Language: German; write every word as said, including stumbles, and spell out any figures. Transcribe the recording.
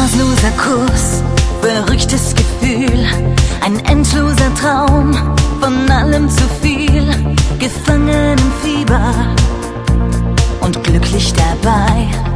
Maßloser Kuss, verrücktes Gefühl, ein endloser Traum, von allem zu viel, gefangen im Fieber und glücklich dabei.